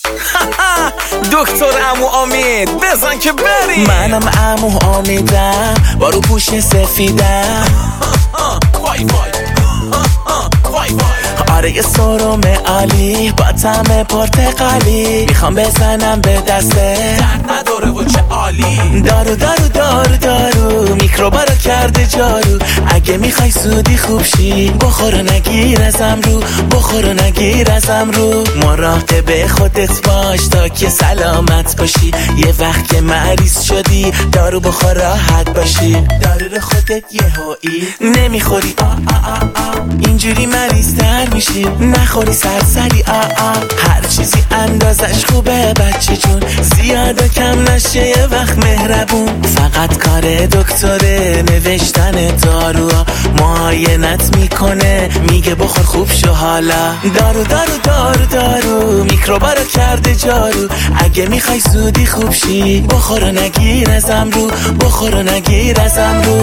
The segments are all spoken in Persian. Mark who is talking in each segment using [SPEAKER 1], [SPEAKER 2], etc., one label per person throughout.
[SPEAKER 1] دکتر عمو امید بزن که بریم.
[SPEAKER 2] منم عمو امیدم با رو پوش سفیدم. آره یه سرم عالی با طعم پرتقالی، میخوام بزنم به دسته
[SPEAKER 1] درد نداره و چه عالی.
[SPEAKER 2] دارو دارو دارو دارو میکروبا رو کرده جارو. اگه میخوای سودی خوب شی بخور و نگیر ازم رو، بخور و نگیر ازم رو. مراقب خودت باش تا که سلامت باشی، یه وقت که مریض شدی دارو بخور راحت باشی. دارو رو خودت یهویی نمیخوری اینجوری مریض تر میشی. نخوری سرسری هر چیزی اندازش خوبه بچه جون، زیاد و کم نشه یه وقت مهربون. فقط کار دکتره نوشتن دارو، معاینت میکنه میگه بخور خوب شو حالا. دارو دارو دارو دارو میکروبا رو کرده جارو. اگه میخوای زودی خوب شی بخور و نگیر ازم رو، بخور و نگیر ازم رو.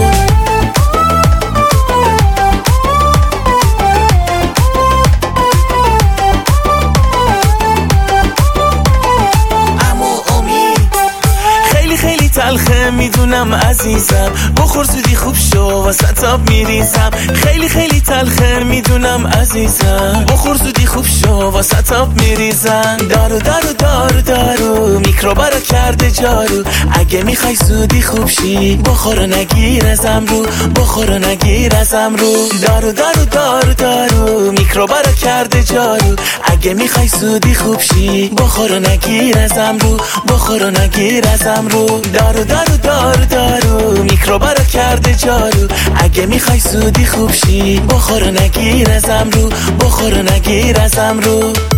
[SPEAKER 2] تلخه میدونم عزیزم، بخور زودی خوب شو واسه تاب میریزم. خیلی خیلی تلخه میدونم عزیزم، بخور زودی خوب شو واسه تاب میریزم. دارو دارو دارو دارو میکروبا رو کرده جارو. اگه میخوای زودی خوب شی بخور و نگیر ازم رو، بخور و نگیر ازم رو. دارو دارو دارو دارو میکروبا رو کرده جارو. اگه میخوای زودی خوب شی بخور و نگیر ازم رو، بخور و نگیر ازم رو. دارو دارو دارو دارو میکروبا رو کرده جارو. اگه میخوای زودی خوب شی بخور و نگیر ازم رو، بخور و نگیر ازم رو.